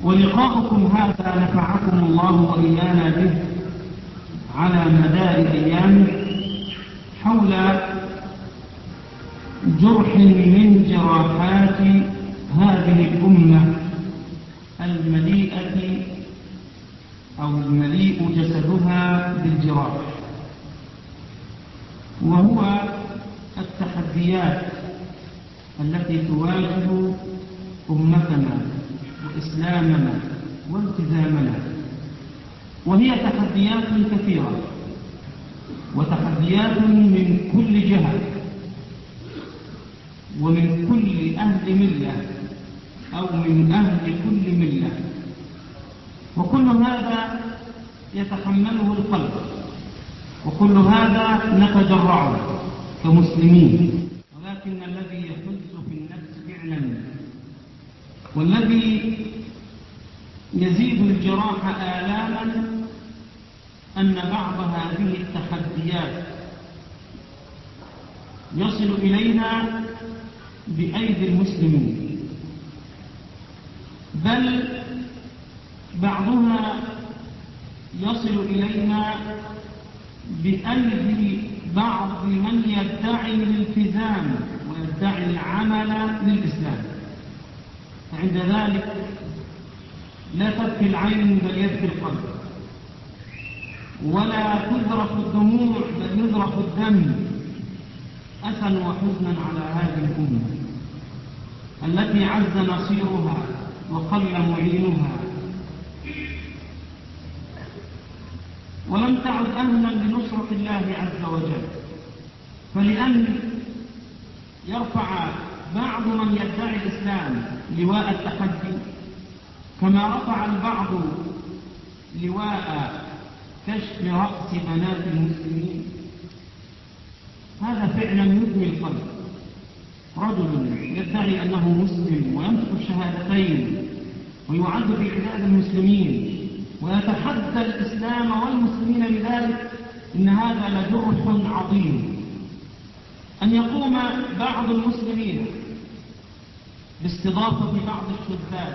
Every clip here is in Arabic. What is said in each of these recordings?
ولقاؤكم هذا نفعكم الله وإيانا به على مدار أيام حول جرح من جراحات هذه الأمة المليئة أو المليء جسدها بالجراح، وهو التحديات التي تواجه أمتنا وإسلامنا والتزامنا، وهي تحديات كثيرة وتحديات من كل جهة ومن كل أهل ملة أو من أهل كل ملة، وكل هذا يتحمله القلب، وكل هذا نتجرعه كمسلمين. ولكن الذي يحز في النفس فعلا والذي يزيد الجراح آلاما أن بعض هذه التحديات يصل إلينا بأيدي المسلمين، بل بعضها يصل إلينا بأيدي بعض من يدعي الالتزام ويدعي العمل للإسلام، فعند ذلك لا تبكي العين بل يبكي القلب، ولا تذرف الدموع بل يذرف الدم أسا وحزنا على هذه الأمة التي عز نصيرها وقل معينها ولم تعد أهلا لنصرة الله عز وجل. فلأن يرفع بعض من يدعي الإسلام لواء التحدي كما رفع البعض لواء كشف رأس بنات المسلمين، هذا فعلا يدمي القلب. رجل يدعي أنه مسلم وينطق الشهادتين ويعد في عداد المسلمين ويتحدى الإسلام والمسلمين بذلك، إن هذا لجرح عظيم. أن يقوم بعض المسلمين باستضافة بعض الشذاذ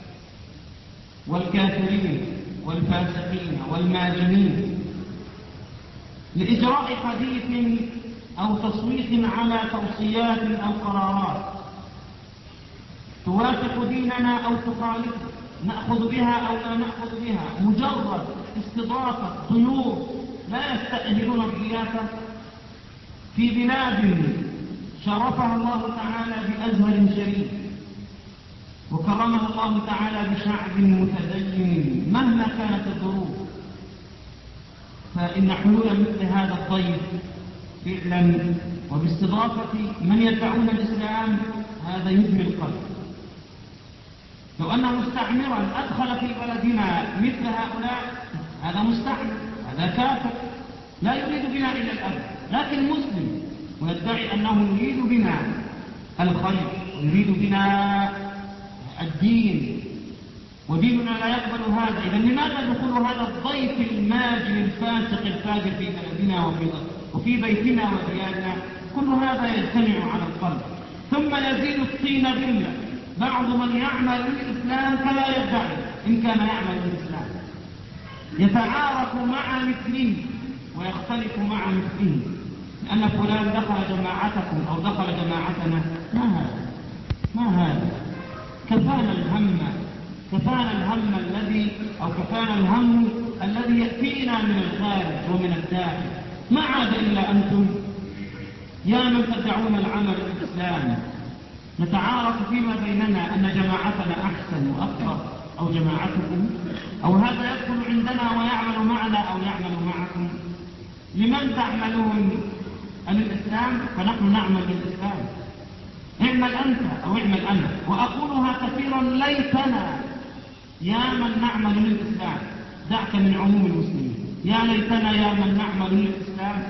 والكافرين والفاسقين والماجنين لإجراء حديث أو تصويت على توصيات أو قرارات توافق ديننا أو تخالفه، نأخذ بها أو لا نأخذ بها، مجرد استضافة ضيوف لا يستأهلون الضيافة في بلاد شرفها الله تعالى بأزهر شريف وكرمها الله تعالى بشعب متدين مهما كانت الظروف. فإن حلول مثل هذا الضيف فعلا وباستضافة من يدعون الإسلام هذا يدمي القلب. لو أن مستعمرا أدخل في بلدنا مثل هؤلاء، هذا مستعمر، هذا كافر لا يريد بنا إلا الأذى، لكن مسلم ويدعي أنه يريد بنا الخير ويريد بنا الدين وديننا لا يقبل هذا. إذا لماذا دخول هذا الضيف الماجن الفاسق الفاجر في بلدنا وفي بيتنا وديارنا؟ كل هذا يجتمع على القلب. ثم يزيد الطين بلة بعض من يعمل للإسلام كما يدعي إن كان يعمل للإسلام، يتعارف مع مثله ويختلف مع مثله، لأن فلان دخل جماعتكم أو دخل جماعتنا. ما هذا؟ كفانا الهم الذي أو كفانا الهم الذي يأتينا من الخارج ومن الداخل، ما عاد إلا أنتم يا من تدعون العمل للإسلام. نتعارف فيما بيننا أن جماعتنا أحسن وأقرب أو جماعتكم، أو هذا يدخل عندنا ويعمل معنا أو يعمل معكم. لمن تعملون للإسلام؟ فنحن نعمل للإسلام. اعمل أنت أو اعمل أنا، وأقولها كثيرا: ليتنا يا من نعمل للإسلام، دعك من عموم المسلمين، يا ليتنا يا من نعمل للإسلام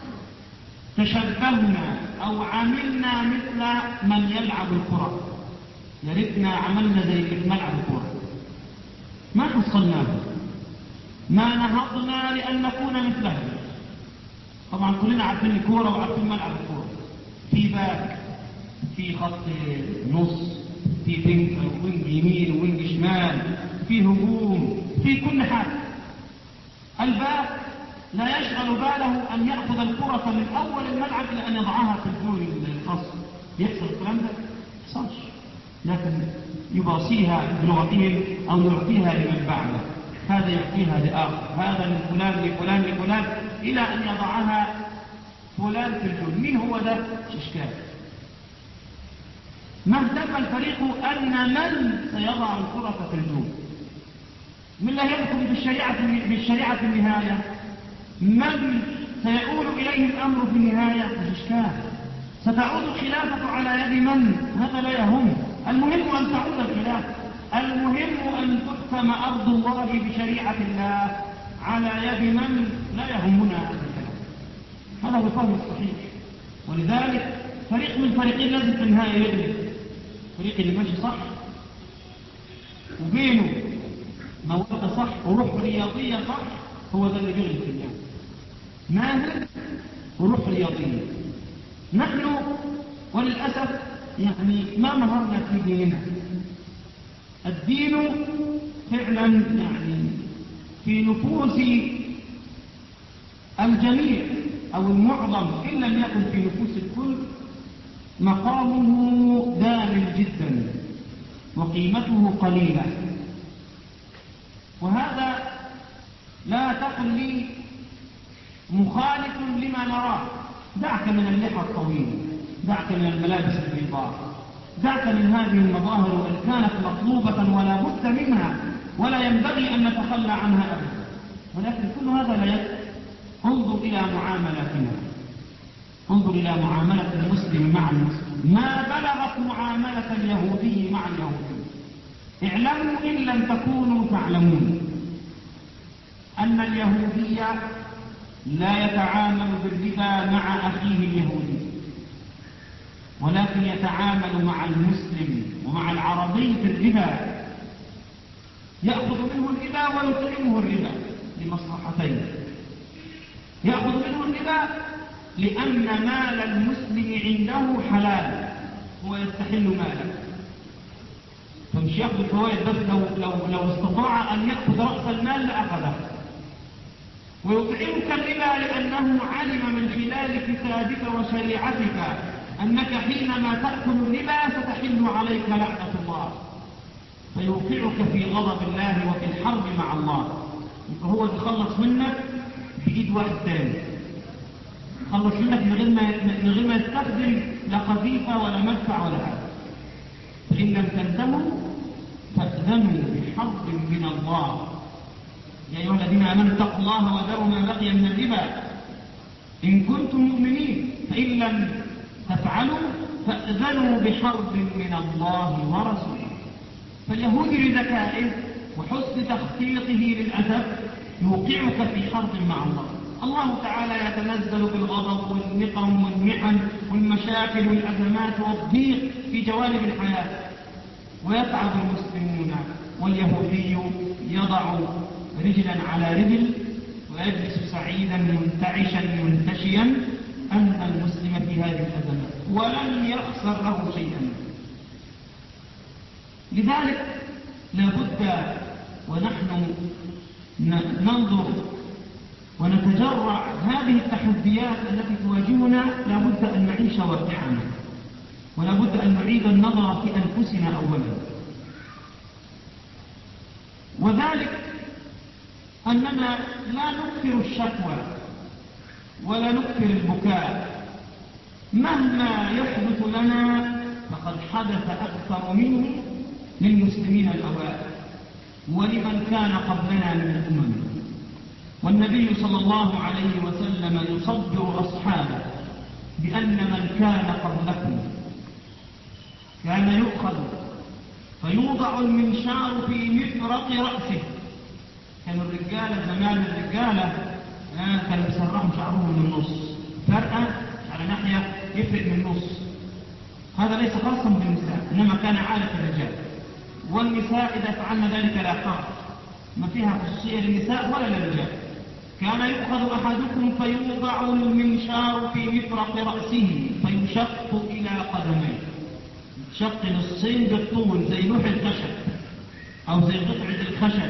تشبهنا أو عملنا مثل من يلعب الكرة. يا ريتنا عملنا زي اللي ملعب الكرة، ما حصلناه، ما نهضنا لأن نكون مثلهم. طبعا كلنا عارفين الكورة وعارفين ملعب الكورة، في باك، في خط نص، في وينج يمين ووينج شمال، في هجوم، في كل حاجة. الباب لا يشغل باله أن يأخذ الكرة من أول الملعب إلى أن يضعها في الجول الخاص. يحصل الكلام ده؟ يحصلش، لكن يباصيها بلغتهم أو يعطيها لمن بعده، هذا يعطيها لآخر، هذا من فلان لفلان لفلان، إلى أن يضعها فلان في الجول. مين هو ده؟ إشكال. ما اهتم الفريق أن من سيضع الكرة في الجول، من لا يحكم بالشريعة في النهاية، من سيؤول إليه الأمر في النهاية، مش إشكال. ستعود الخلافة على يد من؟ هذا لا يهم. المهم أن تعود الخلافة، المهم أن تحكم أرض الله بشريعة الله على يد من؟ لا يهمنا هذا الكلام. هذا هو الفهم الصحيح. ولذلك فريق من فريقين لازم في النهاية يغلب. فريق اللي ماشي صح وبينه مودة صح وروح رياضية صح، هو ده اللي بيغلب في النهاية. ماهر وروح رياضية. نحن وللأسف يعني ما مهرنا في ديننا. الدين فعلا يعني في نفوس الجميع أو المعظم إن لم يكن في نفوس الكل مقامه دامج جدا وقيمته قليلة. وهذا لا تقل لي مخالف لما نراه. دعك من اللحى الطويلة، دعك من الملابس البيضاء، دعك من هذه المظاهر وإن كانت مطلوبة ولا بد منها ولا ينبغي أن نتخلى عنها أبدا، ولكن كل هذا لا يكفي. انظر إلى معاملتنا، انظر إلى معاملة المسلم مع المسلم، ما بلغت معاملة اليهودي مع اليهودي. اعلموا إن لم تكونوا تعلمون أن اليهودي لا يتعامل بالربا مع أخيه اليهودي، ولكن يتعامل مع المسلم ومع العربي بالربا، يأخذ منه الربا ويطعمه الربا لمصلحتين. يأخذ منه الربا لأن مال المسلم عنده حلال، هو يستحل ماله، فمش يأخذ الفوائد بس، لو استطاع أن يأخذ رأس المال لأخذه. ويطعمك الربا لأنه علم من خلال كتابك وشريعتك أنك حينما تأكل الربا ستحل عليك لعنة الله، فيوقعك في غضب الله وفي الحرب مع الله. فهو يتخلص منك بإيد واحد ثاني، يخلص منك من غير ما يستخدم لا قذيفة ولا مدفع ولا حاجة. فإن لم تنتهوا فأذنوا بحرب من الله. يا أيها الذين آمنوا اتقوا الله وذروا ما بقي من الربا إن كنتم مؤمنين، فإن لم تفعلوا فأذنوا بحرب من الله ورسوله. فاليهود لذكائه وحسن تخطيطه للأسف يوقعك في حرب مع الله. الله تعالى يتنزل بالغضب والنقم والمحن والمشاكل والأزمات والضيق في جوانب الحياة، ويتعب المسلمون، واليهودي يضع رجلا على رجل ويجلس سعيدا منتعشا منتشيا أن المسلم في هذه الأزمات ولن يخسر له شيئا. لذلك لابد ونحن ننظر ونتجرع هذه التحديات التي تواجهنا، لابد أن نعيش واقعنا، ولابد أن نعيد النظر في أنفسنا أولا. وذلك أننا لا نكثر الشكوى ولا نكثر البكاء. مهما يحدث لنا فقد حدث أكثر منه للمسلمين الأوائل ولمن كان قبلنا من الأمم. والنبي صلى الله عليه وسلم يصبر أصحابه بأن من كان قبلكم كان يؤخذ فيوضع المنشار في مفرق رأسه. كانوا الرجالة زمان، الرجالة كانوا يسرحوا شعرهم من النص، فرقة على ناحية يفرق من النص. هذا ليس خاصا بالنساء، إنما كان عادة الرجال. والنساء إذا فعلن ذلك لا حرج، ما فيها خصوصية للنساء ولا للرجال. كان يؤخذ أحدكم فيوضع المنشار في مفرق رأسه فيشق إلى قدميه، شق نصين بالطول زي لوح الخشب أو زي قطعة بالخشب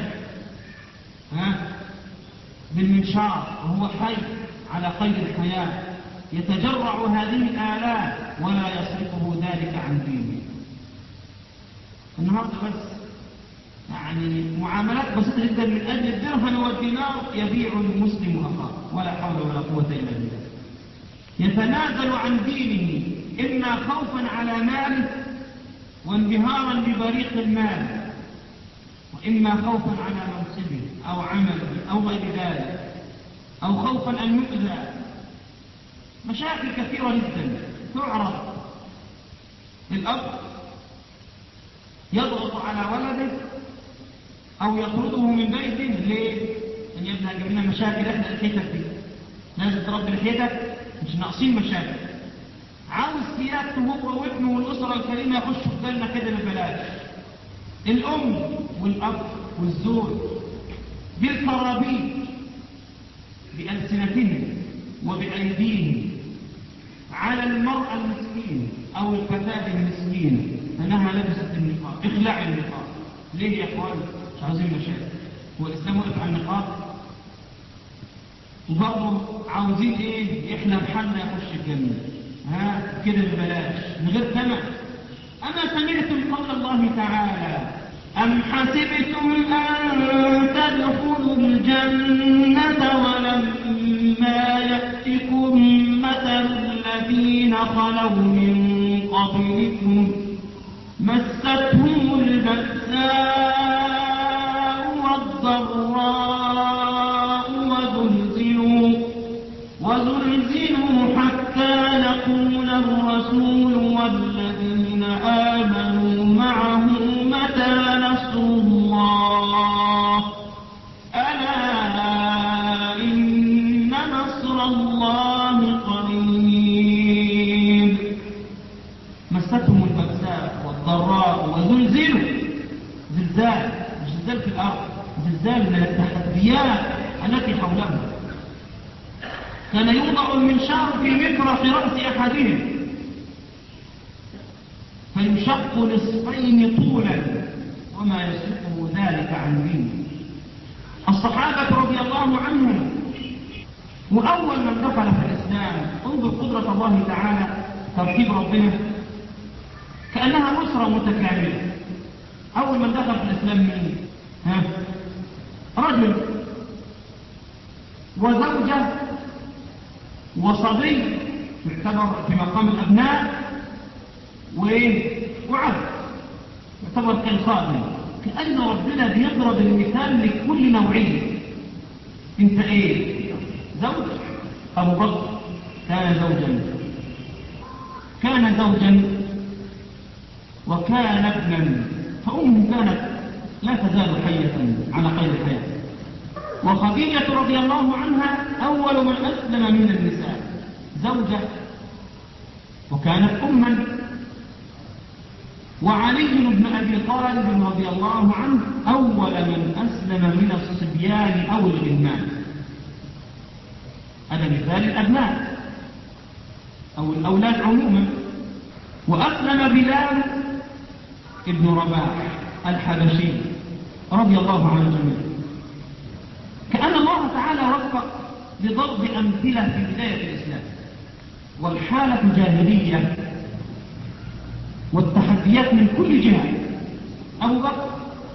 بالمنشار وهو حي على قيد الحياة، يتجرع هذه الآلام ولا يصرفه ذلك عن دينه. النهارده بس يعني معاملات بسيطة جدا من أجل الدرهم والدينار يبيع المسلم أخاه، ولا حول ولا قوة إلا بالله. يتنازل عن دينه إما خوفا على ماله وانبهارا ببريق المال، وإما خوفا على منصبه أو عمله أو غير ذلك، أو خوفا أن يؤذى. مشاكل كثيرة جدا تعرض. الأب يضغط على ولده أو يطرده من بيته. ليه؟ أن يبنى جاب لنا مشاكل إحنا لحيتك دي، لازم تربي لحيتك، مش ناقصين مشاكل. عاوز سيادته هو وابنه والأسرة الكريمة يخشوا في بالنا كده ببلاش. الأم والأب والزوج بالكرابيج بألسنتهم وبأيديهم على المرأة المسكينة أو الفتاة المسكينة أنها لبست النقاب. اخلع النقاب. ليه يا أخوان؟ مش عاوزين مشاكل. هو الإسلام وقف على النقاب؟ وبرضه عاوزين إيه؟ يحلم حالنا يخش الجنة كده ببلاش من غير ثمن. أما سمعتم قول الله تعالى: أم حسبتم أن تدخلوا الجنة ولما يأتكم مثل الذين خلوا من قبلكم مستهم البأساء والضراء وزلزلوا حتى يقول الرسول والذين آمنوا معه متى نصر الله ألا إن نصر الله قريب. مستهم البأساء والضراء وزلزلوا. زلزال، مش زلزال في الأرض، زلزال من التحديات التي حولهم. كان يوضع المنشار في مفرق رأس أحدهم فيشق نصفين طولا وما يصرفه ذلك عن دينه. الصحابة رضي الله عنهم وأول من دخل في الإسلام، انظر قدرة الله تعالى، ترتيب ربنا كأنها أسرة متكاملة. أول من دخل في الإسلام مين؟ رجل وزوجة وصبي يعتبر في مقام الأبناء وعبد يعتبر كالخادم. كأن ربنا بيضرب المثال لكل نوعية. انت ايه؟ زوج. أبو بكر كان زوجا وكان ابنا، فأمه كانت لا تزال حية على قيد الحياة. وخديجة رضي الله عنها أول من أسلم من النساء، زوجة وكانت أما. وعلي بن أبي طالب رضي الله عنه أول من أسلم من الصبيان أو الغلمان. هذا مثال الأبناء أو الأولاد عموما. وأسلم بلال ابن رباح الحبشي رضي الله عنه جميعا. كأن الله تعالى وفق لضرب أمثلة في بداية الإسلام، والحالة جاهلية والتحديات من كل جهة. أبو بكر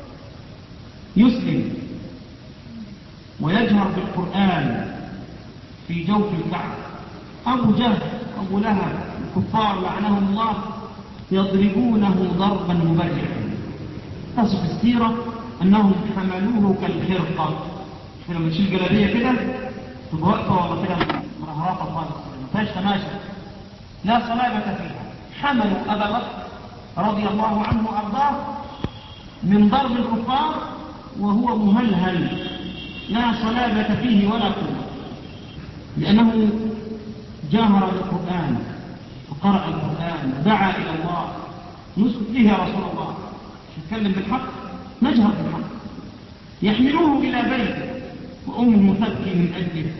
يسلم ويجهر بالقرآن في جوف الكعبة. أبو جهل أبو لهب الكفار لعنهم الله يضربونه ضربا مبرحا. تصف السيرة أنهم حملوه كالخرقة، لما تشيل جلابية كده تبقى واقفة والله كده مرهرطة خالص ما فيهاش تماشى لا صلابة فيها. حملوا أبا بكر رضي الله عنه وأرضاه من ضرب الكفار وهو مهلهل لا صلابة فيه ولا قوة، لأنه جاهر بالقرآن وقرأ القرآن ودعا إلى الله. نسكت به يا رسول الله، نتكلم بالحق، نجهر بالحق. يحملوه إلى بيته وأمه تبكي من أجله،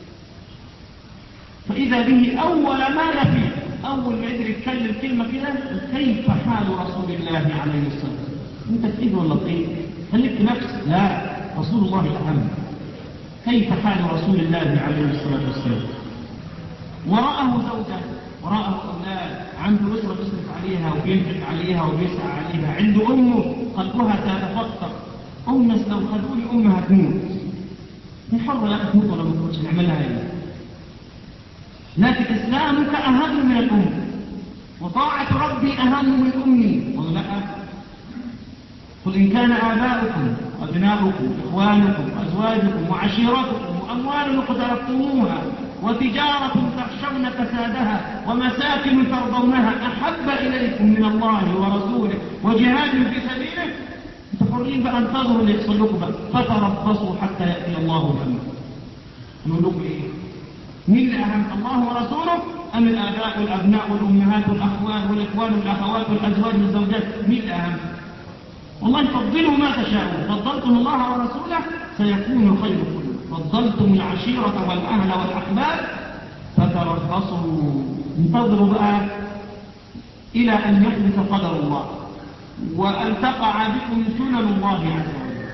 فإذا به أول ما يفيق، أول ما يدري يتكلم كلمة كده: كيف حال رسول الله عليه الصلاة والسلام؟ أنت تقيد ولا تقيد؟ خليك في نفسك، لا، رسول الله أهم. كيف حال رسول الله عليه الصلاة والسلام؟ وراءه زوجة، وراءه أولاد، عنده أسرة بيصرف عليها وبينفق عليها وبيسعى عليها، عنده أمه قلبها تتفطر. الناس لو خذوني أمها تموت، هي حرة لا تموت ولا ما تموتش، نعملها ايه؟ لكن إسلامك أهم من الأم، وطاعة ربي أهم من أمي، ولا لا؟ قل إن كان آباؤكم وأبناؤكم وإخوانكم وأزواجكم وعشيرتكم وأموال اقترفتموها وتجارة تخشون كسادها ومساكن ترضونها أحب إليكم من الله ورسوله وجهاد في سبيله، تحرين بقى انتظروا اللي يحصل لكم بقى، فتربصوا حتى يأتي الله بأمره. نقول لكم إيه؟ مين اللي أهم، الله ورسوله أم الآباء والأبناء والأمهات والأخوان والإخوان والأخوات والأزواج والزوجات؟ مين اللي أهم؟ والله فضلوا ما تشاءون، فضلتم الله ورسوله سيكون الخير كله، فضلتم العشيرة والأهل والأحباب فتربصوا، انتظروا بقى إلى أن يحدث قدر الله وأن تقع بكم سنن الله عز وجل.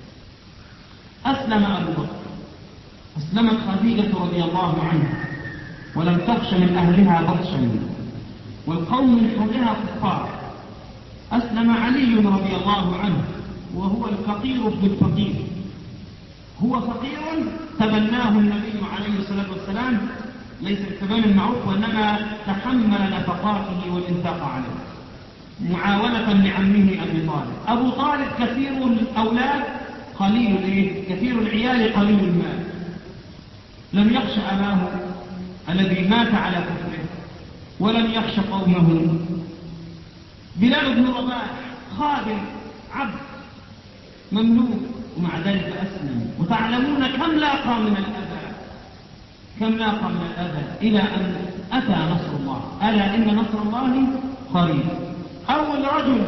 أسلم أبو بكر، أسلمت خديجة رضي الله عنها ولم تخش من أهلها بطشا، والقوم من حولها كفار. أسلم علي رضي الله عنه وهو الفقير ابن الفقير، هو فقير تبناه النبي عليه الصلاة والسلام، ليس بالتبني المعروف وإنما تحمل نفقاته والإنفاق عليه معاونة لعمه أبي طالب. أبو طالب كثير الأولاد قليل الإيه؟ كثير العيال قليل المال، لم يخش أباه الذي مات على كفره ولم يخش قومه. بلال بن رباح خادم عبد مملوك ومع ذلك أسلم. وتعلمون كم لاقى من الأذى، كم لاقى من الأذى إلى أن أتى نصر الله. ألا إن نصر الله قريب. أول رجل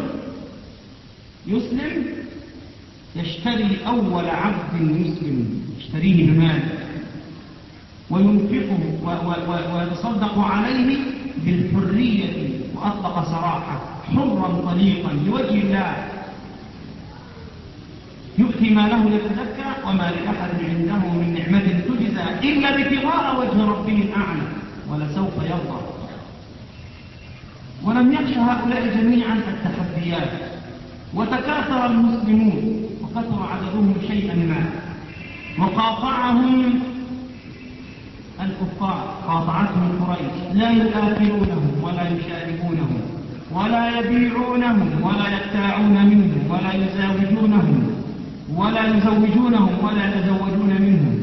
يسلم يشتري أول عبد مسلم، يشتريه بمال وينفقه ويتصدق عليه بالحرية، وأطلق سراحه حرا طليقا لوجه الله، يؤتي ما له يتزكى وما لأحد عنده من نعمة تجزى إلا ابتغاء وجه ربه الأعلى ولسوف يرضى. ولم يخش هؤلاء جميعا التحديات، وتكاثر المسلمون وكثر عددهم شيئا ما، وقاطعهم الكفار، قاطعتهم قريش، لا يآكلونهم ولا يشاربونهم ولا يبيعونهم ولا يبتاعون منهم ولا يزوجونهم ولا يتزوجون منهم.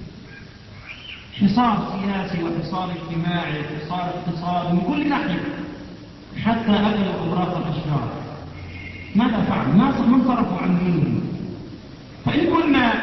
حصار سياسي وحصار اجتماعي وحصار اقتصادي من كل ناحية، حتى أكلوا أوراق الأشجار. ماذا فعلوا؟ ما انصرفوا عن دينهم. فإن كنا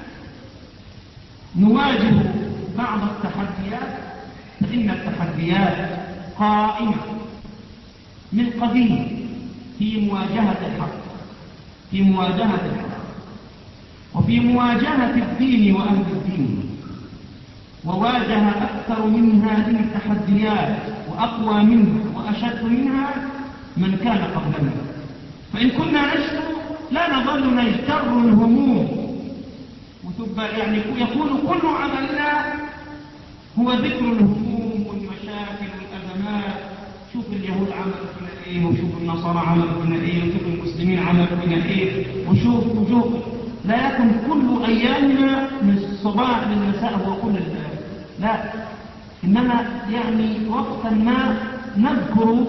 نواجه بعض التحديات فإن التحديات قائمة من قديم في مواجهة الحق، في مواجهة الحق وفي مواجهة الدين وأهل الدين. وواجه أكثر من هذه التحديات وأقوى منها وأشد منها من كان قبلنا. فإن كنا نشكو لا نظل نجتر الهموم وتبقى يعني يكون كل عملنا هو ذكر الهموم والمشاكل والأزمات. شوف اليهود عملوا فينا ايه، وشوف النصارى عملوا فينا ايه، وشوف المسلمين عملوا فينا ايه، وشوف. لا يكن كل أيامنا من الصباح للمساء هو كل البلاد، لا، إنما يعني وقتا ما نذكر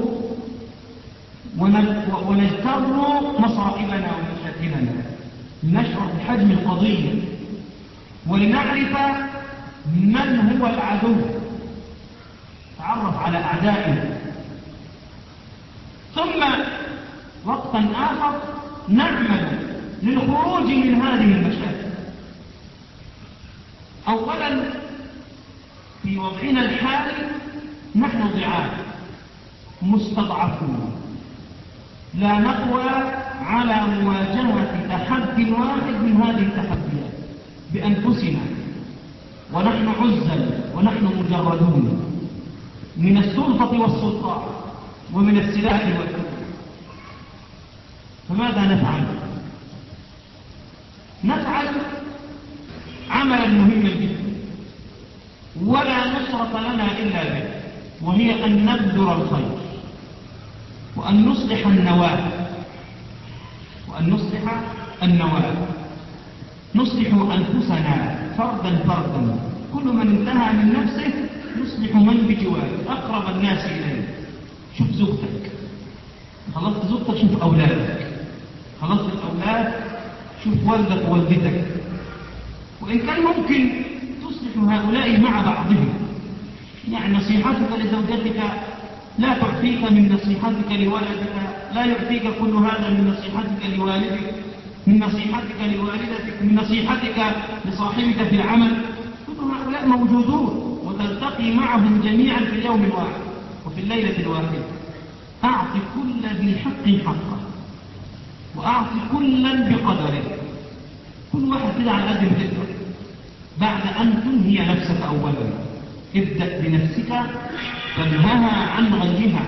ونجتر مصائبنا ومشاكلنا، لنشعر بحجم القضية ولنعرف من هو العدو، تعرف على أعدائنا. ثم وقتا آخر نعمل للخروج من هذه المشاكل. أولا في وضعنا الحالي نحن ضعاف مستضعفون، لا نقوى على مواجهة تحدي واحد من هذه التحديات بأنفسنا، ونحن عزل ونحن مجردون من السلطة والسلطان ومن السلاح والحكم. فماذا نفعل؟ نفعل عملا مهما جدا ولا نصرة لنا إلا به، وهي أن نبذر الخير وأن نصلح النواة نصلح أنفسنا فردا فردا، كل من انتهى من نفسه نصلح من بجواره أقرب الناس إليه. شوف زوجتك، خلصت زوجتك شوف أولادك، خلصت الأولاد شوف والدك ووالدتك، وإن كان ممكن تصلح هؤلاء مع بعضهم. يعني نصيحتك لزوجتك لا تعطيك من نصيحتك لولدك، لا يعطيك كل هذا من نصيحتك لوالدك، من نصيحتك لوالدتك، من نصيحتك لصاحبك في العمل. كل هؤلاء موجودون وتلتقي معهم جميعا في اليوم الواحد وفي الليلة الواحدة. أعط كل ذي حق حقه وأعط كلا بقدره، كل واحد كده على قد ما تقدر. بعد أن تنهي نفسك أولا ابدأ بنفسك تنهها عن غيرها.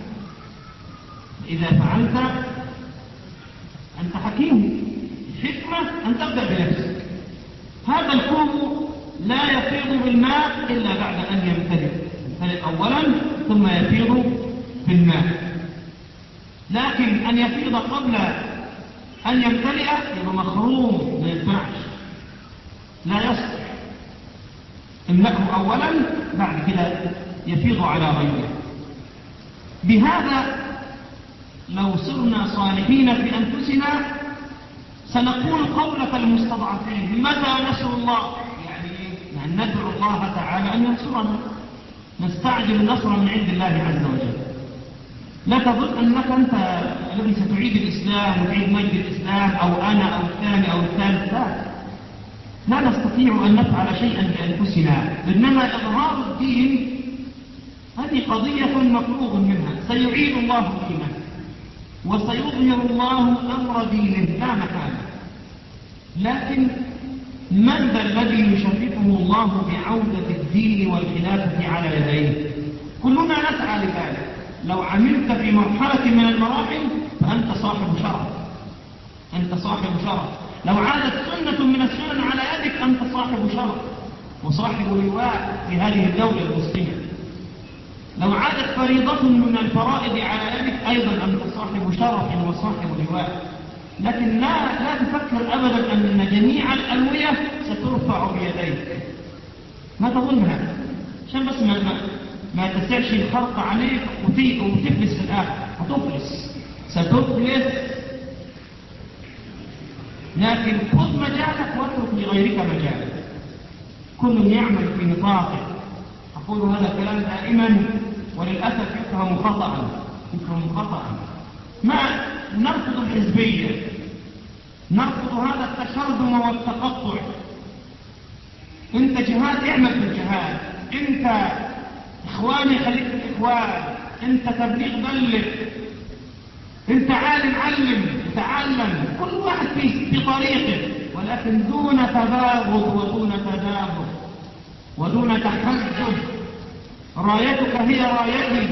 إذا فعلت أنت حكيم، الحكمة أن تبدأ بنفسك. هذا الكوب لا يفيض بالماء إلا بعد أن يمتلئ أولا ثم يفيض بالماء، لكن أن يفيض قبل أن يمتلئ يبقى مخروم، ما ينفعش، لا يصلح. املأه أولا بعد كده يفيض على غيره. بهذا لو صرنا صالحين في أنفسنا سنقول قولة المستضعفين: متى نصر الله؟ يعني ندعو الله تعالى أن ينصرنا، نستعجل النصر من عند الله عز وجل. لا تظن أنك أنت الذي ستعيد الإسلام وتعيد مجد الإسلام، أو أنا أو الثاني أو الثالث. لا نستطيع أن نفعل شيئا بأنفسنا، إنما إظهار الدين هذه قضية مفروغ منها. سيعيد الله دينه وسيظهر الله أمر دينه لا محالة، لكن من ذا الذي يشرفه الله بعودة الدين والخلافة على يديه؟ كلنا نسعى لذلك. لو عملت في مرحلة من المراحل فأنت صاحب شرف، أنت صاحب شرف. لو عادت سنة من السنن على يدك أنت صاحب شرف وصاحب لواء في هذه الدولة المسلمة. لو عادت فريضة من الفرائض على يدك أيضا أنت صاحب شرف وصاحب لواء. لكن لا تفكر أبدا أن جميع الألوية سترفع بيديك، ما تظن هذا، عشان بس ما تسعش الخرق عليك وتفلس في الآخر. هتفلس، ستفلس. لكن خذ مجالك واترك لغيرك مجالك، كل يعمل في نطاقه. أقول هذا الكلام دائما وللأسف يفهم خطأ. ما نرفض الحزبية، نرفض هذا التشرذم والتقطع. انت جهاد اعمل في الجهاد، انت اخواني خليك في الاخوان، انت تبليغ بلغ، انت عالم علم تعلم، كل واحد في طريقه، ولكن دون تباغض ودون تدابر ودون تحزب. رايتك هي رايتي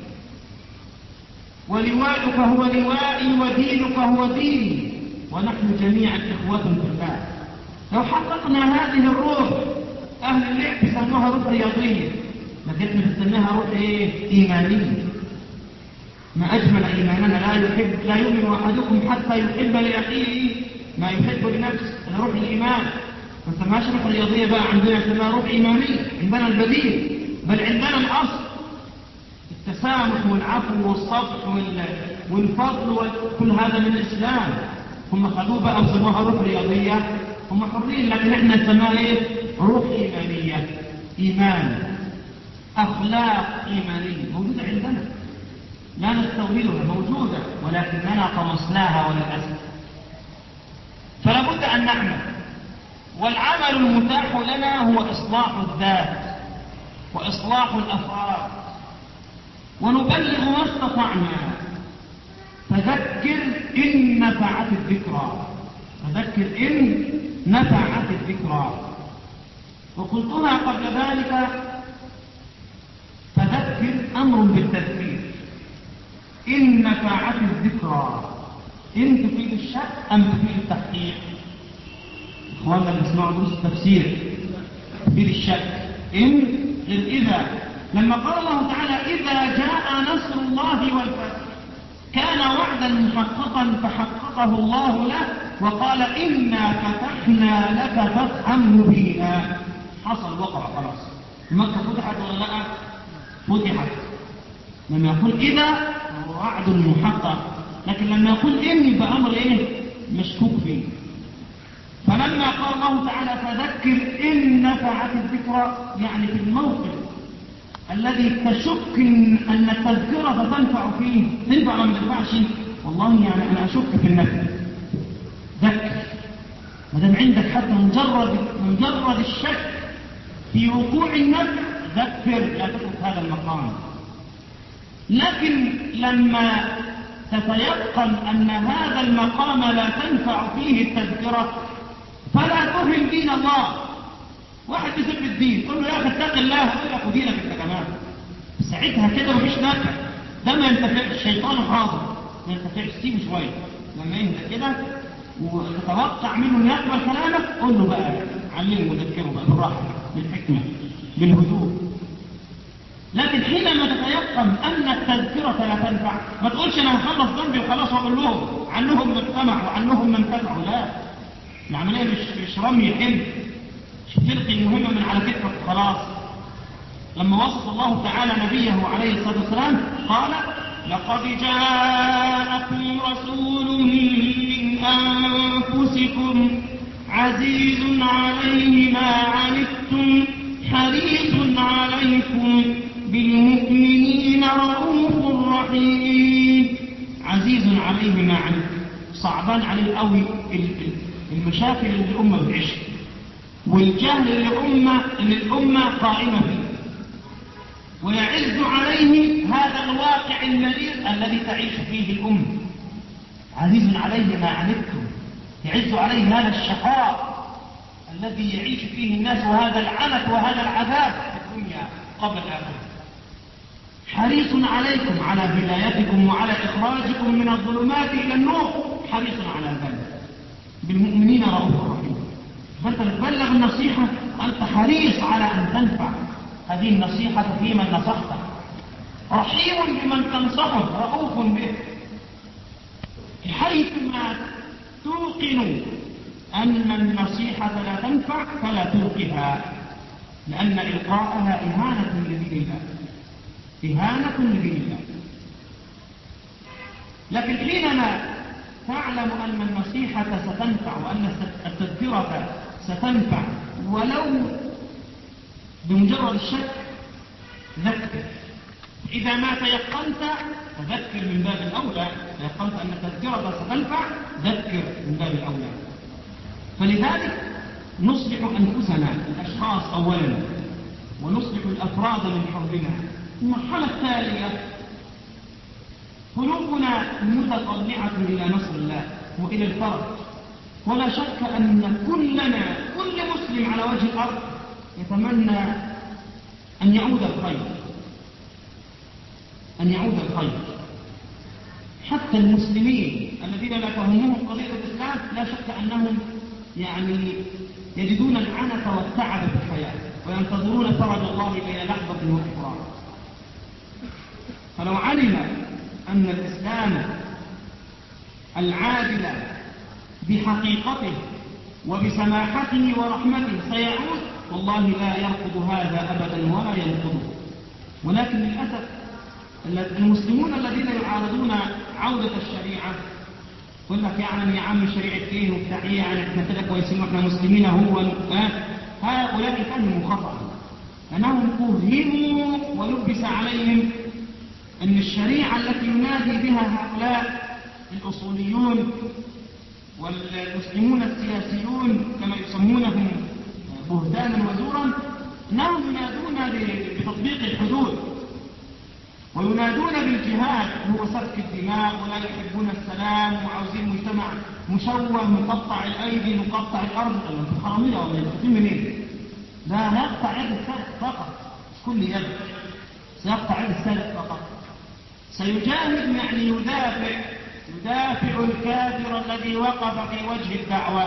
ولواءك هو لوائي ودينك هو ديني، ونحن جميعا إخوة في الله. لو حققنا هذه الروح، أهل اللعب يسموها روح رياضية، لكن احنا بنسميها روح إيمانية. ما أجمل إيماننا، لا يؤمن أحدكم حتى يحب لأخيه ما يحب لنفسه. هذا روح الإيمان، ما نسميهاش روح رياضية بقى، عندنا نسميها روح إيمانية. عندنا البديل، بل عندنا الأصل، التسامح والعفو والصفح والفضل كل هذا من الإسلام. هم خذوه بقى وسموها روح رياضية، هم حرين، لكن احنا نسميها روح إيمانية. إيمان، أخلاق إيمانية موجودة عندنا، لا نستوردها، موجودة ولكننا طمسناها وللأسف. فلا بد أن نعمل، والعمل المتاح لنا هو إصلاح الذات وإصلاح الأفراد، ونبلغ ما استطعنا. فذكر إن نفعت الذكرى، فذكر إن نفعت الذكرى. وقلتها قبل ذلك، فذكر أمر بالتذكير. إن نفعت الذكرى، إن تفيد الشك أم تفيد التحقيق؟ إخواننا بنسمعوا دروس التفسير في الشك إن غير إذا. لما قال الله تعالى إذا جاء نصر الله والفتح كان وعدا محققا فحققه الله له وقال إنا فتحنا لك فتحا مبينا. حصل وقع خلاص. مكة فتحت ولا لا؟ فتحت. لما يقول إذا هو وعد محقق، لكن لما يقول إن يبقى أمر إيه؟ مشكوك فيه. فلما قال الله تعالى فذكر إن نفعت الذكرى، يعني في الموقف الذي تشك أن التذكرة تنفع فيه، تنفع ولا ما تنفعش؟ والله يعني أنا أشك في النفع. ذكر ما دام عندك حتى مجرد الشك في وقوع النفع ذكر، لا تترك هذا المقام. لكن لما تتيقن أن هذا المقام لا تنفع فيه التذكرة فلا تهم دين الله. واحد يسب الدين قل له يا أخي اتق الله، يقول لك ودينك انت كمان. ساعتها كده مفيش نفع، ده ما ينتفعش، الشيطان حاضر ما ينتفعش، سيبه شويه. لما يهدى كده وتتوقع منه ان يقبل كلامك قل له بقى، علمه وذكره بقى بالراحه بالحكمه بالهدوء. لكن حينما تتيقن ان التذكره لا تنفع ما تقولش انا هخلص ذنبي وخلاص واقول لهم عنهم ما اجتمعوا وعنهم ما انتفعوا. لا، العمليه مش رمي حلم، مش تلقي المهمه من على كتفك وخلاص. لما وصف الله تعالى نبيه عليه الصلاه والسلام قال لقد جاءكم رسول من انفسكم عزيز عليه ما عنتم حريص عليكم بالمؤمنين رؤوف رحيم. عزيز عليه ما عنتم، صعبان عليه قوي المشاكل اللي الامه بتعيشها والجهل اللي الامه قائمه فيه، ويعز عليه هذا الواقع المرير الذي تعيش فيه الامه. عزيز عليه ما عنتم، يعز عليه هذا الشقاء الذي يعيش فيه الناس وهذا العنت وهذا العذاب في الدنيا قبل الآخرة. حريص عليكم على هدايتكم وعلى إخراجكم من الظلمات إلى النور، حريص على ذلك بالمؤمنين رؤوف رحيم. فأنت تبلغ النصيحة وأنت حريص على أن تنفع هذه النصيحة في من نصحته، رحيم بمن تنصحه، رؤوف به. حيثما توقن أن النصيحة لا تنفع فلا تلقها، لأن إلقاءها إهانة لدين الله، إهانة لدين الله. لكن حينما تعلم أن النصيحة ستنفع وأن التذكرة ستنفع ولو بمجرد الشك ذكر. إذا ما تيقنت فذكر من باب الأولى، تيقنت أن التذكرة ستنفع ذكر من باب الأولى. فلذلك نصلح أنفسنا الأشخاص أولا ونصلح الأفراد من حولنا. المرحلة التالية قلوبنا متطلعة إلى نصر الله وإلى الفرج. ولا شك أن كل مسلم على وجه الأرض يتمنى أن يعود الخير، أن يعود الخير. حتى المسلمين الذين لا تهمهم قضية الإسلام لا شك أنهم يعني يجدون العنف والتعب في الحياة وينتظرون فرج الله بين لحظة وأخرى. فلو علم أن الإسلام العادل بحقيقته وبسماحته ورحمته سيعود والله لا يرفض هذا أبدا ولا ينقضه. ولكن للأسف المسلمون الذين يعارضون عودة الشريعة يقول لك يعني يا عم شريعة ايه وبتاع ايه، يعني احنا كده كويسين واحنا مسلمين هؤلاء فهموا خطأ، لأنهم فهموا ولبس عليهم أن الشريعة التي ينادي بها هؤلاء الأصوليون والمسلمون السياسيون كما يسمونهم بهتانا وزورا، أنهم ينادون بتطبيق الحدود وينادون بالجهاد هو سفك الدماء ولا يحبون السلام وعاوزين مجتمع مشوه مقطع الأيدي مقطع الأرض. أنتم حرامية ولا يستفيد منين؟ لا يقطع يد السارق فقط، مش كل يد، سيقطع يد السارق فقط. سيجاهد يعني يدافع الكافر الذي وقف في وجه الدعوة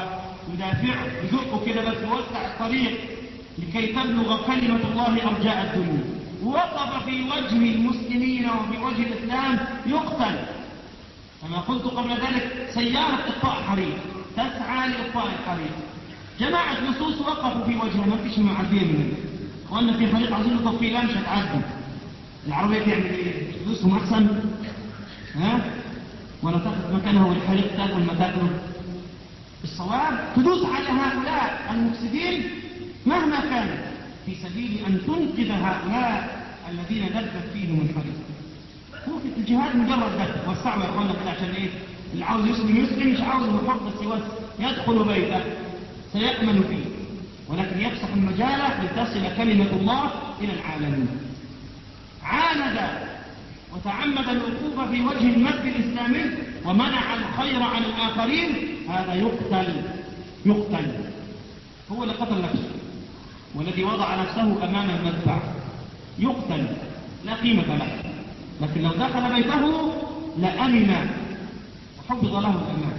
يدافعه يزقه كده بس يوسع الطريق لكي تبلغ كلمة الله أرجاء الدنيا. وقف في وجه المسلمين وفي وجه الإسلام يقتل. كما قلت قبل ذلك سيارة إطفاء حريق تسعى لإطفاء الحريق، جماعة لصوص وقفوا في وجهها ما فيش معدية منه، وأن في حريق عايزين يطفي لا مش هتعدي. العربية تعمل إيه؟ فلوسهم أحسن؟ ها؟ ولا تاخذ مكانها والحريق تاكل ما تاكله؟ الصواب تدوس على هؤلاء المفسدين مهما كان في سبيل أن تنقذ هؤلاء الذين دبت فيهم الحريق. هو في الجهاد مجرد دفع والسعوة يا اخوانا كده عشان ايه؟ اللي عاوز يسلم مش عاوز يحط بس يدخل بيته سيأمن فيه، ولكن يفسح المجال لتصل كلمة الله إلى العالمين. عاند وتعمد الوقوف في وجه المسجد الإسلامي ومنع الخير عن الآخرين، هذا يقتل. هو اللي قتل نفسه والذي وضع نفسه أمام المدفع يقتل لا قيمة له، لكن لو دخل بيته لأمن وحفظ له الأمان.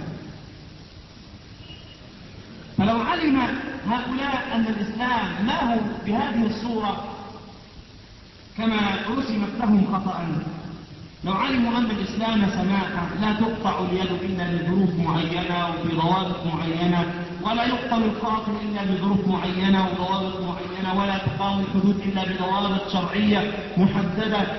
فلو علم هؤلاء أن الإسلام له بهذه الصورة كما رسمت لهم خطأ، لو علموا أن الإسلام سماحة لا تقطع اليد إلا لظروف معينة وفي ضوابط معينة، ولا يقتل القاتل إلا بظروف معينة وضوابط معينة، ولا تقام الحدود إلا بضوابط شرعية محددة،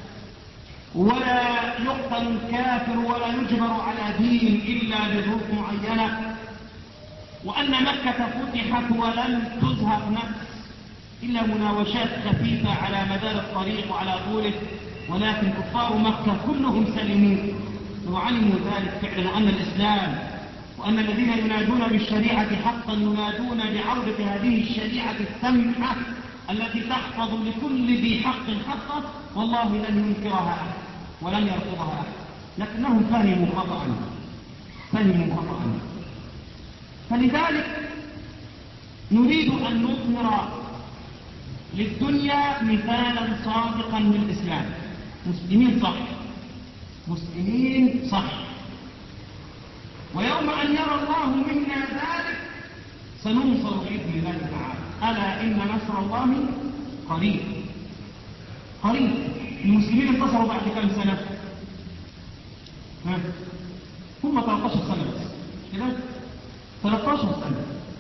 ولا يقتل الكافر ولا يجبر على دين إلا بظروف معينة، وأن مكة فتحت ولم تزهق نفس إلا مناوشات خفيفة على مدار الطريق وعلى طوله، ولكن كفار مكة كلهم سلموا. لو علموا ذلك فعلا أن الإسلام وأن الذين ينادون بالشريعة حقا ينادون بعودة هذه الشريعة السمحة التي تحفظ لكل ذي حق حقه، والله لن ينكرها أحد ولن يرفضها أحد، لكنهم فهموا خطأ. فلذلك نريد أن نظهر للدنيا مثالا صادقا للإسلام، مسلمين صح، ويوم أن يرى الله منا ذلك سننصر بإذن الله تعالى. ألا إن نصر الله قريب. المسلمين انتصروا بعد كم سنة؟ هم 13 سنة بس كده، 13 سنة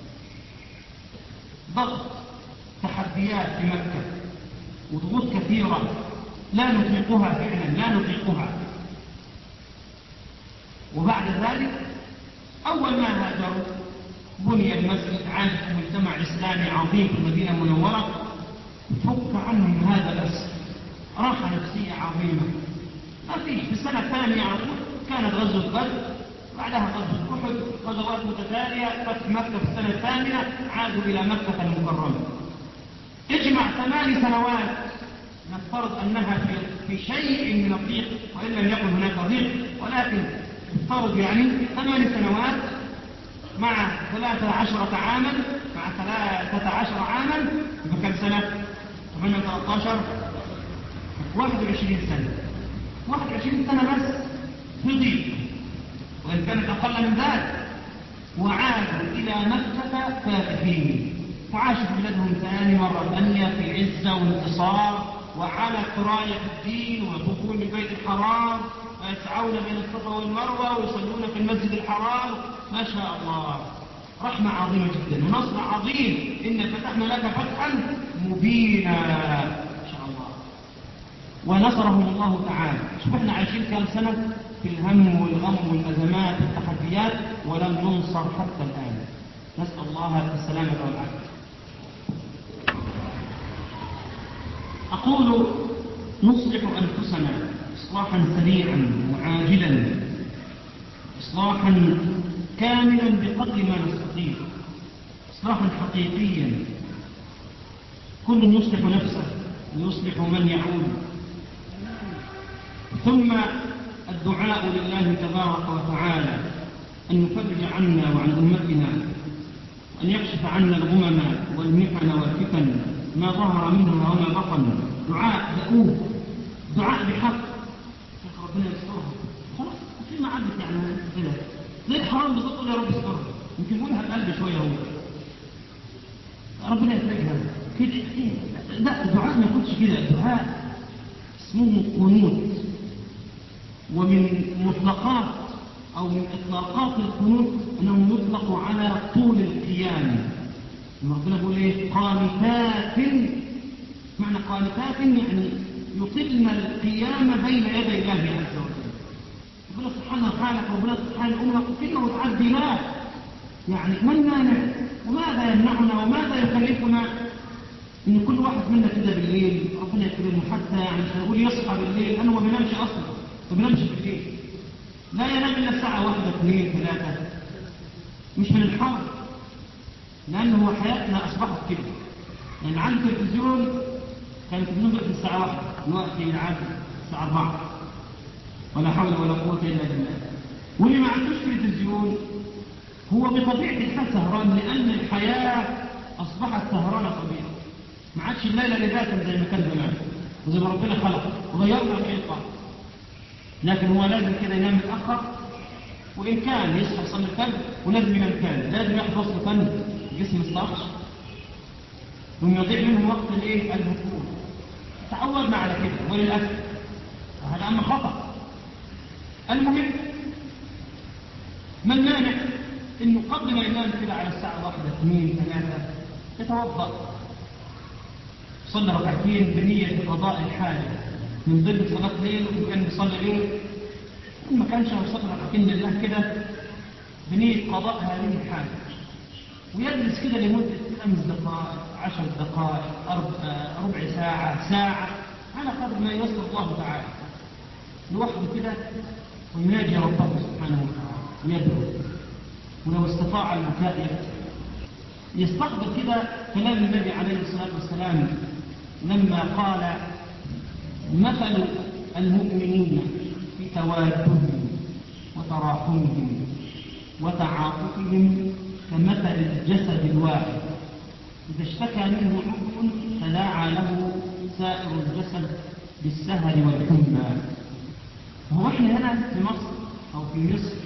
ضغط، تحديات في مكة وضغوط كثيرة لا نطيقها فعلا. وبعد ذلك أول ما هاجروا بني المسجد، عاش مجتمع إسلامي عظيم في المدينة المنورة، فك عنهم هذا الأسر، راحة نفسية عظيمة. ما فيش في السنة الثانية على طول كانت غزوة بدر، بعدها غزوة أحد، غزوات متتالية. فتح مكة في السنة الثامنة عادوا إلى مكة المكرمة. اجمع 8 سنوات نفترض أنها في شيء من الضيق، وإن لم يكن هناك ضيق، ولكن نفترض يعني 8 سنوات مع 13 عاما، مع 13 عاما بكم سنة؟ 8 13 21 سنة. 21 سنة بس في ضيق، وإن كانت أقل من ذلك، وعادوا إلى مكة فاتحين، وعاشوا في بلادهم ثاني مرة ثانية في عزة وانتصار وعلى راية الدين، ويطوفون بالبيت الحرام ويسعون بين الصفا والمروة ويصلون في المسجد الحرام. ما شاء الله، رحمة عظيمة جدا ونصر عظيم. إن فتحنا لك فتحا مبينا إن شاء الله. ونصرهم الله تعالى. شوف احنا عايشين كم سنة في الهم والغم والأزمات والتحديات ولم ننصر حتى الآن. نسأل الله السلامة والعافية. أقول نصلح أنفسنا إصلاحا سريعا وعاجلا، إصلاحا كاملا بقدر ما نستطيع، إصلاحا حقيقيا. كل يصلح نفسه ويصلح من يعود. ثم الدعاء لله تبارك وتعالى أن يفرج عنا وعن أمتنا، وأن يكشف عنا الغمم والمحن والفتن ما ظهر منها وما بطن. دعاء دؤوب، دعاء بحق. ربنا يسترها، خلاص في ما عدت يعني كده زي الحرام بالضبط، يا رب استرها. يمكن يقولها القلب شوية هو ربنا يفرجها كده. لا الدعاء ما يكونش كده، الدعاء اسمه قنوت. ومن مطلقات أو من إطلاقات القنوت أنه يطلق على طول القيام. ربنا يقول إيه؟ قانتات. معنى قانتات يعني يطلن القيام بين يدي الله عز وجل. ربنا سبحانه وتعالى ربنا سبحانه أمك كلمة متعدلات، يعني ما المانع وماذا يمنعنا وماذا يكلفنا إن كل واحد منا كده بالليل ربنا يكرمه، حتى يعني مش هنقول يصحى بالليل، أنا ما بنامش أصلا، ما بنامش بالليل، لا ينام إلا الساعة 1 2 3، مش من الحر، لأنه هو حياتنا أصبحت كده. يعني عن التلفزيون كان التلفزيون بيقفل الساعة 1 دلوقتي يلعب الساعة 4، ولا حول ولا قوة إلا بالله. واللي ما عندوش تلفزيون هو بطبيعة الحال سهران، لأن الحياة أصبحت سهرانة طبيعة، ما عادش الليلة لذاتا زي ما كان زمان وزي ما ربنا خلق وغيرنا الخلقة. لكن هو لازم كده ينام متأخر، وإن كان يصحى يصلي الفجر ولازم ينام كامل، لازم ياخد وصل فن الجسم ما يصطحش ويضيع منه وقت الايه الهجوم. تعودنا على كده وللأسف، وهذا أمر خطأ. المهم ما المانع إنه قبل ما ينام كده على الساعة 1 2 3 يتوضأ صلى ركعتين بنية قضاء الحاجة من ضمن صلاة ليل، وكان يصلي ليل ما كانش يصلي ركعتين لله كده بنية قضاء هذه الحاجة، ويجلس كده لمدة 5 دقائق 10 دقائق ربع ساعة ساعة على قدر ما ييسر الله تعالى لوحده كده، ويناجي ربه سبحانه وتعالى ويدعو، ولو استطاع البكاء يستحضر كده كلام النبي عليه الصلاة والسلام لما قال مثل المؤمنين في توادهم وتراحمهم وتعاطفهم كمثل الجسد الواحد إذا اشتكى منه عضو تداعى له سائر الجسد بالسهر والحمى. هو احنا هنا في مصر أو في مصر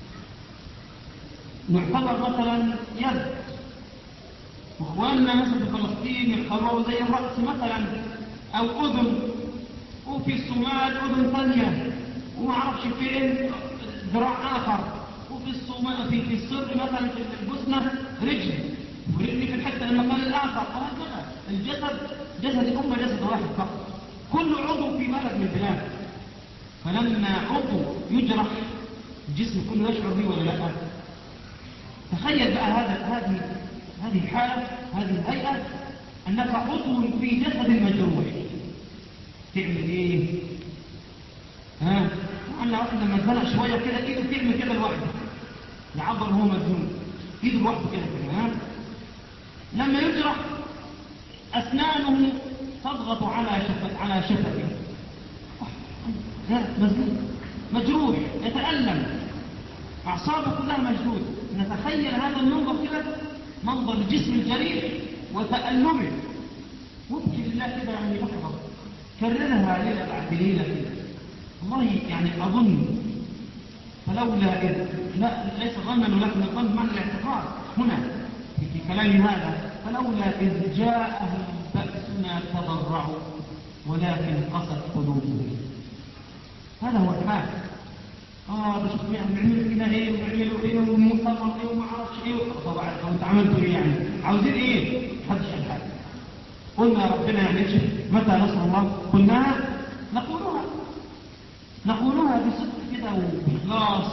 نعتبر مثلا يد، واخواننا مثلا في فلسطين يعتبروا زي الرأس مثلا أو أذن، وفي الصومال أذن ثانية، وما عرفش فين ذراع آخر، وفي الصومال في الصر مثلا في البوسنة رجل، ورجل في الحتة المكان الآخر، وهكذا الجسد جسد الأمة جسد واحد فقط، كل عضو في بلد من البلاد. فلما عضو يجرح الجسم كله يشعر به ولا لا؟ تخيل بقى هذه الحالة، هذه الهيئة، أنك عضو في جسد مجروح، تعمل إيه؟ وأنا لما اتزنق شوية كده إيده تعمل كده لوحده، يعبر هو مجنون، إيده لوحده كده. لما يجرح أسنانه تضغط على شفته، مجروح يتألم، أعصابه كلها مشدودة. نتخيل هذا المنظر كده، منظر الجسم الجريح وتألمه، ممكن الله كده يعني لحظة كررها ليلة بعد ليلة كده، والله يعني أظن فلولا إذ لا ليس ظنا ولكن الظن معنى الاعتقاد هنا في كلام هذا، فلولا إذ جاءهم بأسنا تضرعوا ولكن قست قلوبهم. هذا هو الحال. بشوف يعني نعملوا فينا ايه ونعملوا ايه ومؤتمر ايه وما اعرفش ايه. طبعا انتوا عملتوا ايه يعني؟ عاوزين ايه؟ محدش قال حاجه. قلنا يا ربنا يعني ايش؟ متى نصر الله؟ قلناها نقولها بصدق كده وبإخلاص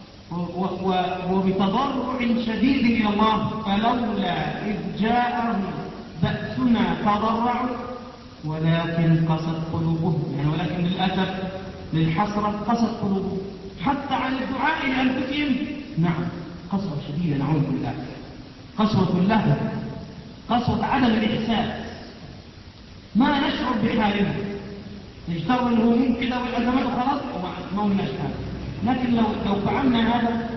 وبتضرع شديد الى الله. فلولا اذ جاءهم بأسنا تضرعوا ولكن قست قلوبهم، يعني ولكن للاسف للحسرة قست قلوبهم حتى عن الدعاء لأنفسهم. نعم قسوة شديدة، نعوذ بالله، قسوة اللهو، قسوة عدم الإحساس، ما نشعر بحالنا، نجتر الهموم كده والأزمات وخلاص ما هو نشعر. لكن لو فعلنا هذا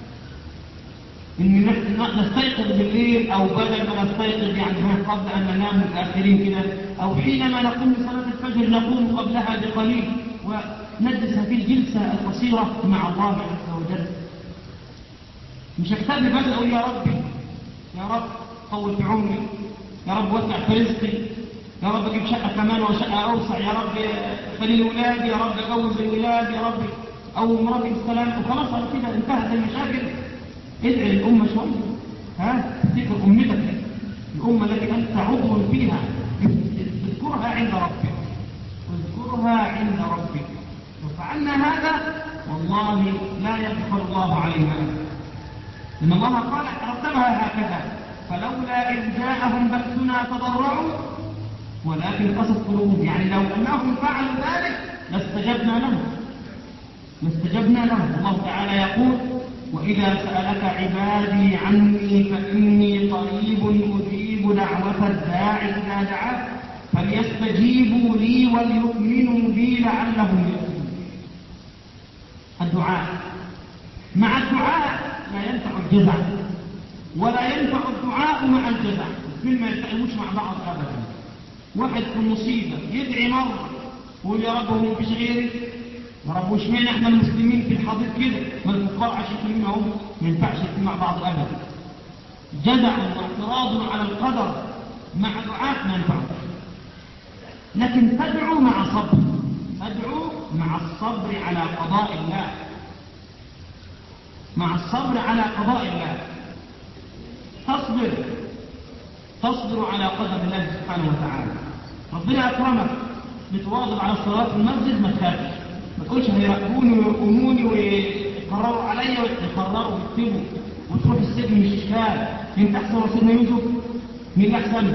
إن نستيقظ بالليل أو بدل ما نستيقظ يعني قبل أن ننام متأخرين كده، أو حينما نقوم بصلاة الفجر نقوم قبلها بقليل ونجلس هذه الجلسة القصيرة مع الله عز وجل، مش اكتفي بس اقول يا ربي، يا رب طول في عمري، يا رب وسع في رزقي، يا رب اجيب شقه كمان وشقه اوسع، يا رب خلي الولاد، يا رب اجوز الولاد، يا رب او مراتي بالسلام، وخلاص على كده انتهت المشاكل. ادعي الامه شويه، افتكر امتك، الامه التي انت عضو فيها، اذكرها عند ربك، اذكرها عند ربك. لو فعلنا هذا والله لا يبخل الله علينا ابدا، إن الله قال رتبها هكذا: فلولا إذ جاءهم بأسنا تضرعوا ولكن قست قلوبهم. يعني لو أنهم فعلوا ذلك لاستجبنا لهم، الله تعالى يقول: وإذا سألك عبادي عني فإني قريب أجيب دعوة الداعي إذا دعاه فليستجيبوا لي وليؤمنوا بي لعلهم يرشدون. الدعاء، مع الدعاء لا ينفع الجزع، ولا ينفع الدعاء مع الجزع، مما يتعلموش مع بعض أبدا. واحد في مصيبة يدعي مرة ويقول يا رب هو مفيش غيري، يا رب وش معنى احنا المسلمين في الحضيض كده، ما الكفار عايشين منهم، ما ينفعش يكون مع بعض أبدا. جزع واعتراض على القدر مع دعاء ما ينفعش، لكن تدعو مع صبر، تدعو مع الصبر على قضاء الله، مع الصبر على قضاء الله. تصبر على قدر الله سبحانه وتعالى. ربنا أكرمك بتواظب على الصلاة في المسجد، ما تخافش، ما تقولش هيراقبوني ويرقموني ويقرروا عليا ويقرروا ويكتبوا وتروح السجن، مش إشكال. انت أحسن من سيدنا يوسف؟ مين أحسن؟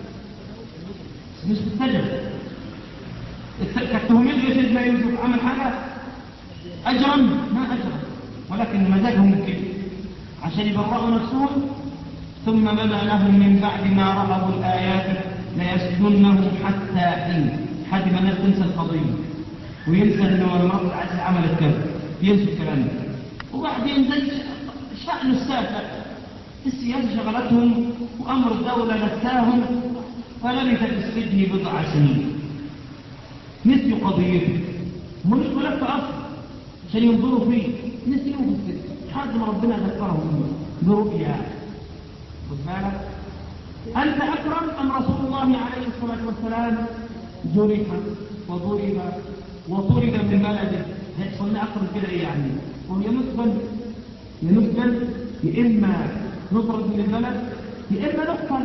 مش بالسجن. كالتهمين في سيدنا يوسف عمل حاجة أجرم؟ ما أجرم، ولكن مزاجهم كده عشان يبرئوا نفسهم. ثم بدا لهم من بعد ما رأوا الآيات ليسجنهم حتى حين، حد ما الناس تنسى القضية وينسى أن المرأة العزيز عملت كذا، ينسى الكلام ده. وبعدين زي شأن السافة، السياسة شغلتهم وأمر الدولة نساهم، فلبث في السجن بضع سنين. نسيوا قضيته، ملوش ملف أصلا عشان ينظروا فيه، نسيوه في السجن لحد ما ربنا ذكرهم برؤيا. خد بالك، أنت أكرم أم رسول الله عليه الصلاة والسلام؟ جرح وضرب وطرد من بلده، هيحصل لنا أكرم كده إيه يعني؟ وهي نسجن، يا إما نطرد من البلد يا إما نقتل.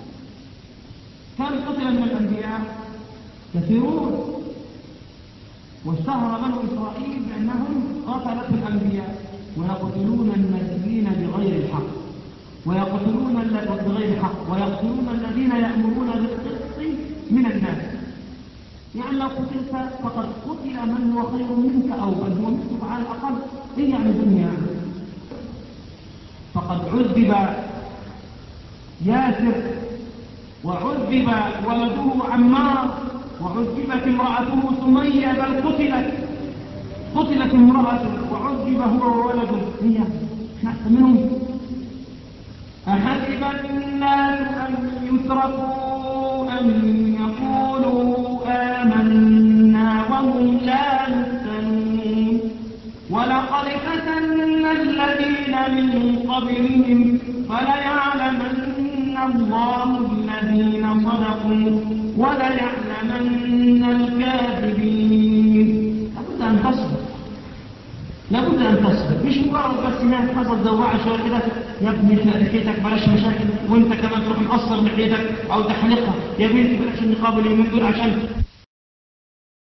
كم قتل من الأنبياء؟ كثيرون. واشتهر بنو إسرائيل بأنهم قتلة الأنبياء، ويقتلون النبيين بغير الحق، ويقتلون الذين يأمرون بالقسط من الناس. يعني لو قتلت فقد قتل من هو خير منك أو من هو مثلك على الأقل. إيه يعني دنيا؟ فقد عذب ياسر، وعذب ولده عمار، وعذبت امرأته سمية، بل قتلت امرأته وعذب هو وولده. هي نحن منهم. أحسب الناس أن يتركوا أن يقولوا آمنا وهم لا يفتنون. ولقد فتنا الذين من قبلهم فليعلمن الله الذين صدقوا وليعلمن الكاذبين. لابد أن تصبر، مش مجرد بس انها حصل زواعة شوية كده، يا ابني لحيتك بلاش مشاكل، وانت كمان تروح مقصر لحيتك او تحلقها، يا بنتي بلاش النقاب اليومين دول عشان